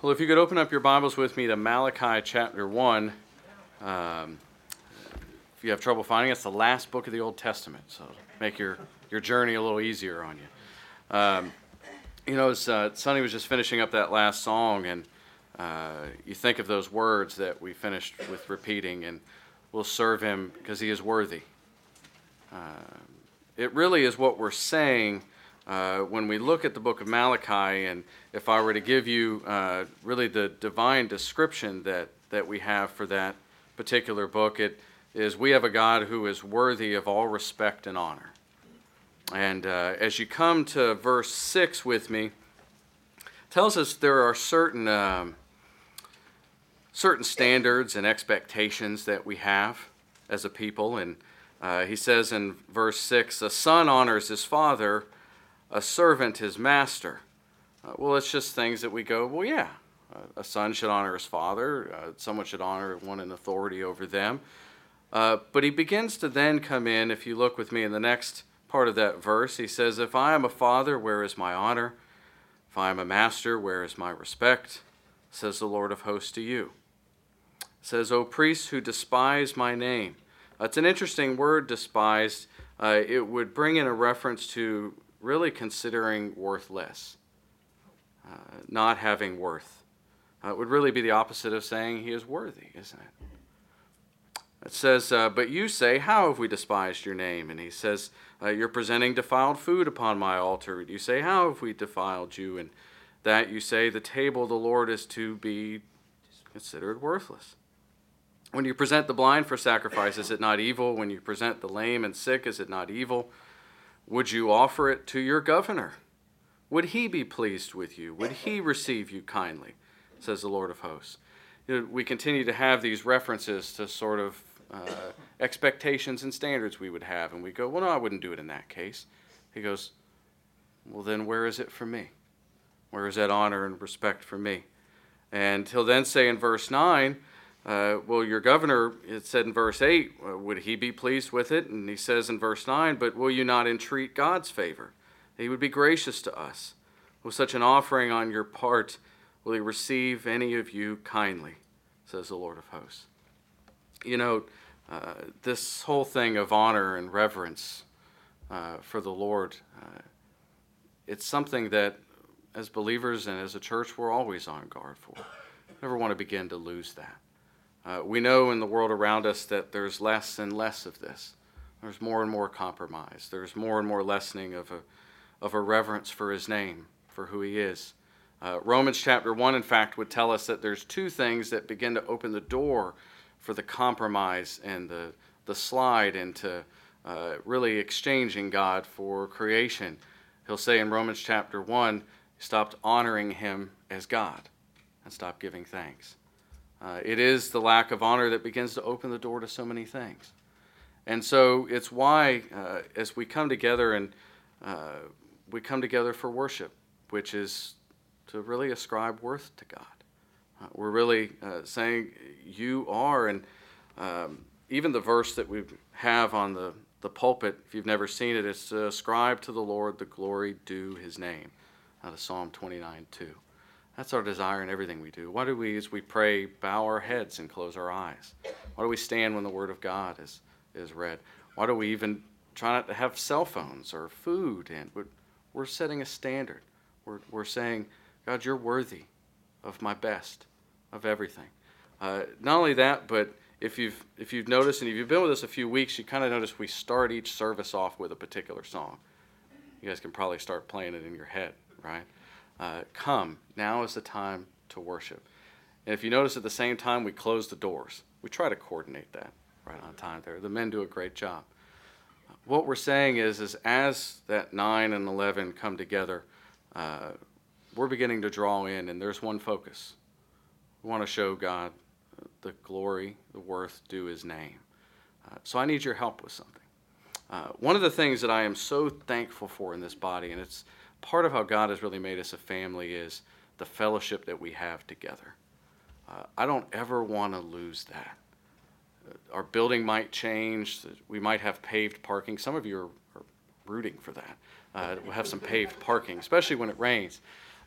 Well, if you could open up your Bibles with me to Malachi chapter 1. If you have trouble finding it, it's the last book of the Old Testament, so make your journey a little easier on you. Sonny was just finishing up that last song, and you think of those words that we finished with repeating, and we'll serve him because he is worthy. It really is what we're saying when we look at the book of Malachi, and if I were to give you really the divine description that we have for that particular book, it is we have a God who is worthy of all respect and honor. And as you come to verse 6 with me, it tells us there are certain standards and expectations that we have as a people. And he says in verse 6, a son honors his father, a servant his master. Well, it's just things that we go, well, yeah, a son should honor his father. Someone should honor one in authority over them. But he begins to then come in, if you look with me in the next part of that verse, he says, if I am a father, where is my honor? If I am a master, where is my respect? Says the Lord of hosts to you. It says, O priests who despise my name. It's an interesting word, despised. It would bring in a reference to really considering worthless, not having worth. It would really be the opposite of saying he is worthy, isn't it? It says, but you say, how have we despised your name? And he says, you're presenting defiled food upon my altar. You say, how have we defiled you? And that you say, the table of the Lord is to be considered worthless. When you present the blind for sacrifice, is it not evil? When you present the lame and sick, is it not evil? Would you offer it to your governor? Would he be pleased with you? Would he receive you kindly? Says the Lord of hosts. We continue to have these references to sort of expectations and standards we would have. And we go, well, no, I wouldn't do it in that case. He goes, well, then where is it for me? Where is that honor and respect for me? And he'll then say in verse 9, well, your governor, it said in verse 8, would he be pleased with it? And he says in verse 9, but will you not entreat God's favor? He would be gracious to us. With such an offering on your part, will he receive any of you kindly? Says the Lord of hosts. You know, this whole thing of honor and reverence for the Lord, it's something that as believers and as a church we're always on guard for. Never want to begin to lose that. We know in the world around us that there's less and less of this. There's more and more compromise. There's more and more lessening of a reverence for his name, for who he is. Romans chapter 1, in fact, would tell us that there's two things that begin to open the door for the compromise and the slide into really exchanging God for creation. He'll say in Romans chapter 1, he stopped honoring him as God and stopped giving thanks. It is the lack of honor that begins to open the door to so many things. And so it's why as we come together and we come together for worship, which is to really ascribe worth to God. We're really saying you are, and even the verse that we have on the pulpit, if you've never seen it, it's to ascribe to the Lord the glory due his name, out of Psalm 29:2. That's our desire in everything we do. Why do we, as we pray, bow our heads and close our eyes? Why do we stand when the Word of God is read? Why do we even try not to have cell phones or food? And we're setting a standard. We're saying, God, you're worthy of my best, of everything. Not only that, but if you've noticed, and if you've been with us a few weeks, you kind of notice we start each service off with a particular song. You guys can probably start playing it in your head, right? Come, now is the time to worship. And if you notice at the same time, we close the doors. We try to coordinate that right on time there. The men do a great job. What we're saying is as that 9 and 11 come together, we're beginning to draw in, and there's one focus. We want to show God the glory, the worth due his name. So I need your help with something. One of the things that I am so thankful for in this body, and it's part of how God has really made us a family, is the fellowship that we have together. I don't ever want to lose that. Our building might change. We might have paved parking. Some of you are rooting for that. We'll have some paved parking, especially when it rains.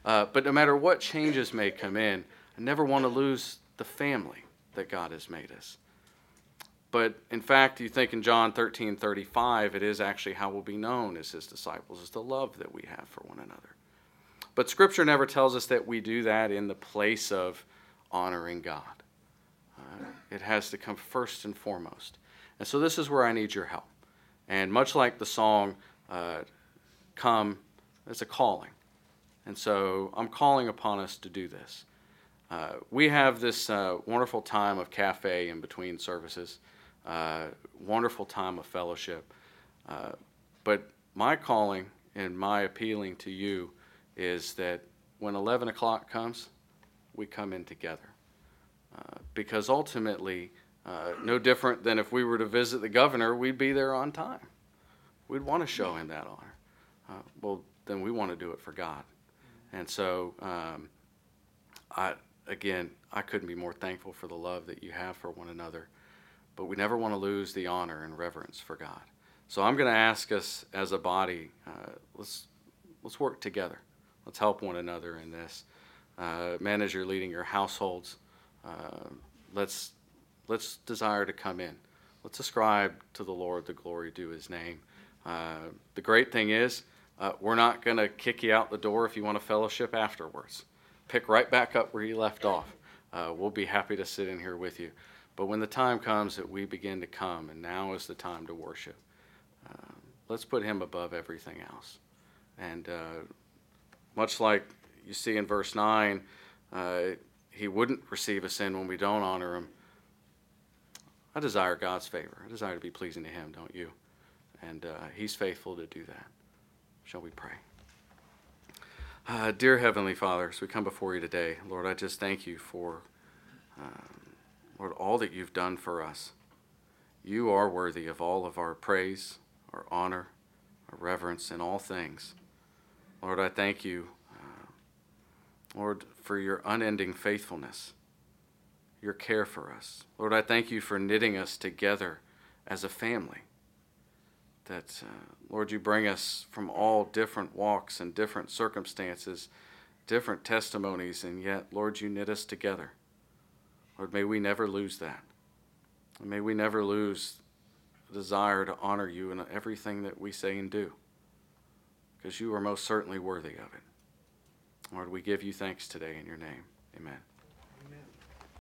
But no matter what changes may come in, I never want to lose the family that God has made us. But in fact, you think in John 13:35, it is actually how we'll be known as his disciples, is the love that we have for one another. But Scripture never tells us that we do that in the place of honoring God. It has to come first and foremost. And so this is where I need your help. And much like the song, Come, it's a calling. And so I'm calling upon us to do this. We have this wonderful time of cafe in between services, wonderful time of fellowship. But my calling and my appealing to you is that when 11 o'clock comes, we come in together. Because ultimately, no different than if we were to visit the governor, we'd be there on time. We'd want to show him that honor. Well, then we want to do it for God. And so, I couldn't be more thankful for the love that you have for one another. But we never want to lose the honor and reverence for God. So I'm going to ask us as a body, let's work together. Let's help one another in this. Men, as you're leading your households, let's desire to come in. Let's ascribe to the Lord the glory due his name. The great thing is, we're not going to kick you out the door if you want to fellowship afterwards. Pick right back up where you left off. We'll be happy to sit in here with you. But when the time comes that we begin to come, and now is the time to worship, let's put him above everything else. And much like you see in verse 9, he wouldn't receive a sin when we don't honor him. I desire God's favor. I desire to be pleasing to him, don't you? And he's faithful to do that. Shall we pray? Dear Heavenly Father, as we come before you today, Lord, I just thank you for, Lord, all that you've done for us. You are worthy of all of our praise, our honor, our reverence in all things. Lord, I thank you, Lord, for your unending faithfulness, your care for us. Lord, I thank you for knitting us together as a family. That, Lord, you bring us from all different walks and different circumstances, different testimonies, and yet, Lord, you knit us together. Lord, may we never lose that. And may we never lose the desire to honor you in everything that we say and do, because you are most certainly worthy of it. Lord, we give you thanks today in your name. Amen.